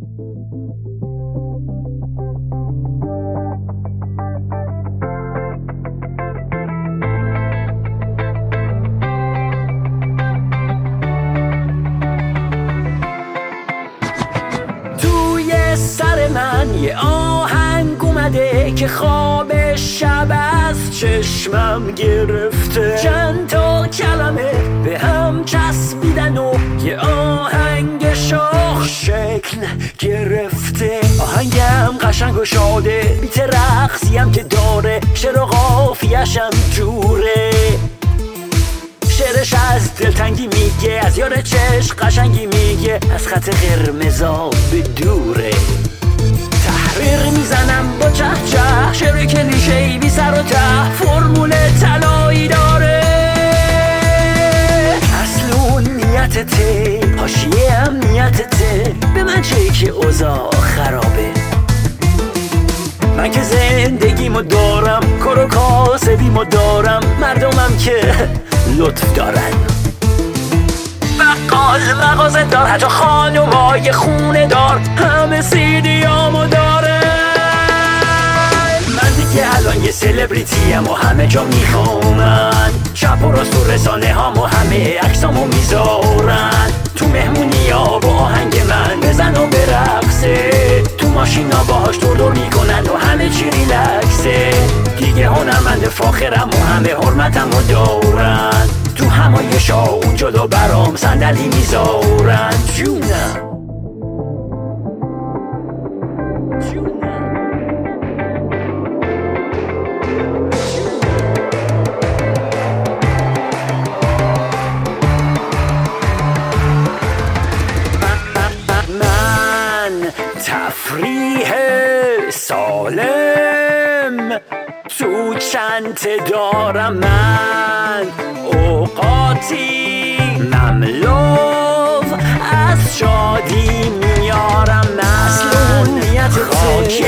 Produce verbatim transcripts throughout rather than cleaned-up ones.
سر من یه آهنگ اومده که خواب شب از چشمم گرفته، چند تا کلمه به هم چسبیدن و یه آهنگ شاخ شکل گرفته. آهنگم قشنگ و شاده، بیت رقصیم که داره، شعر و قافیه‌شم جوره. شعرش از دلتنگی میگه، از یار چشم قشنگی میگه، از خط قرمزا به دوره. تحریر میزنم با چه چه، شعر کلیشه‌ای بی سر و ته، فرمول طلایی داره. اصل نیتته، حاشیه هم نیتته، به من چه که اوضاع خرابه. من که زندگیمو دارم، کار و کاسبیمو دارم، مردمم که لطف دارن. بقال مغازه دار، حتی خانمای خونه دار، همه سیدیامو داره. من دیگه الان یه سلبریتیم و همه جا میخوامن، چپ و راست و رسانه هامو همه عکسامو میذارن. تو مهمونی ها با آهنگ من بزن و برقصه، تو ماشینا باهاش دور دور میکنن و همه چی ریلکسه. دیگه هنرمند فاخرم و همه حرمتمو دارن، تو همایشا اون جلو برام صندلی میذارن. جونم تفریح سالم تو چنت دارم، من اوقاتی مملو از شادی میارم. من خاک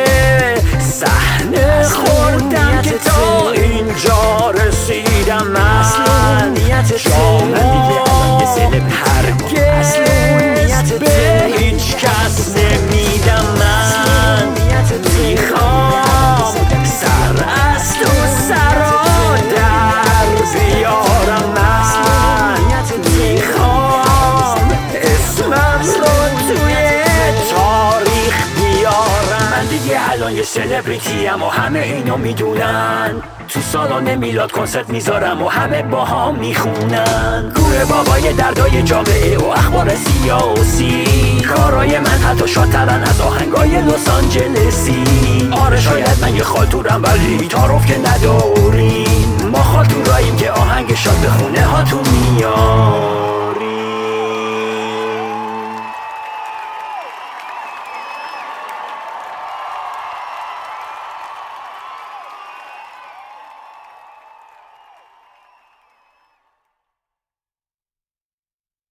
صحنه خوردم که تا اینجا رسیدم. من شما هرگز به هیچ کس نمیدم. من میخوام سر از تو سرا در بیارم. من میخوام اسمم رو توی تاریخ بیارم. من دیگه الان یه سلبریتیم و همه اینو میدونن، تو سالن میلاد کنسرت میذارم و همه با هم میخونن. گوره بابای دردای جامعه و اخبار سیاسی، کارای من حتی شادترن از آهنگای لس آنجلسی. آره شاید من یه خالتورم ولی تعارف که نداریم، ما خالتوراییم که آهنگ شاد به خونه هاتون میاد.